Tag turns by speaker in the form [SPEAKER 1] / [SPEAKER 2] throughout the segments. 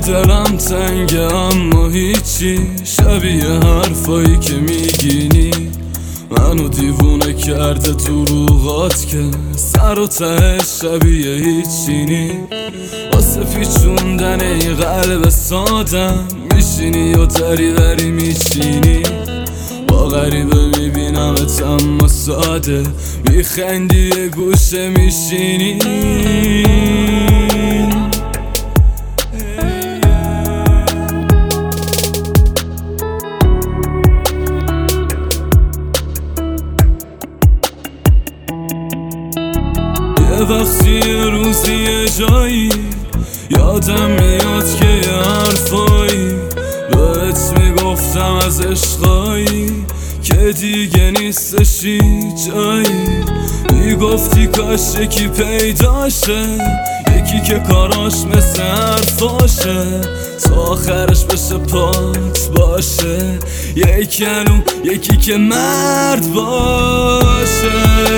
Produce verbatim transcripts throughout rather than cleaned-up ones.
[SPEAKER 1] دلم تنگه اما هیچی، شبیه حرفایی که میگینی منو دیوونه کرده دروغات که سر و ته شبیه هیچی نی. واسه پیچوندن این قلب سادم میشینی و دریوری میچینی، با غریبه میبینمت اما ساده میخندی یه گوشه میشینی. یه وقتی یه روزی یه جایی یادم میاد که یه حرفایی بهت میگفتم از عشقایی که دیگه نیستشی جایی. میگفتی کاش یکی پیداشه، یکی که کاراش مثل حرفاشه تا آخرش بشه پات باشه، یکی هنو یکی که مرد باشه.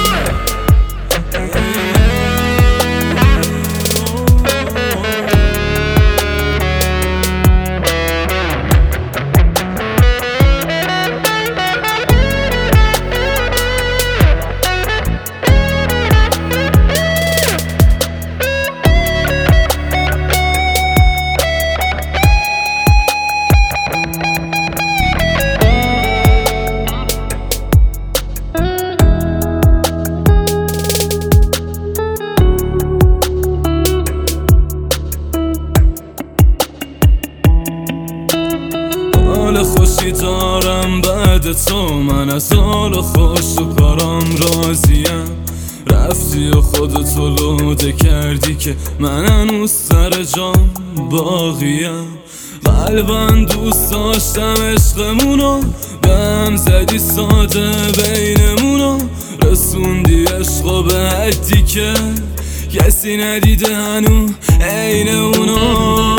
[SPEAKER 1] حال خوشی دارم بعد تو، من از حال خوش و کارم راضیم. رفتی و خودتو لوده کردی که من هنوز سر جام باقیم. قلبم دوست داشتم عشقمونو، به هم زدی ساده بینمونو، رسوندی عشقو به حدی که کسی ندیده هنو عین اونو.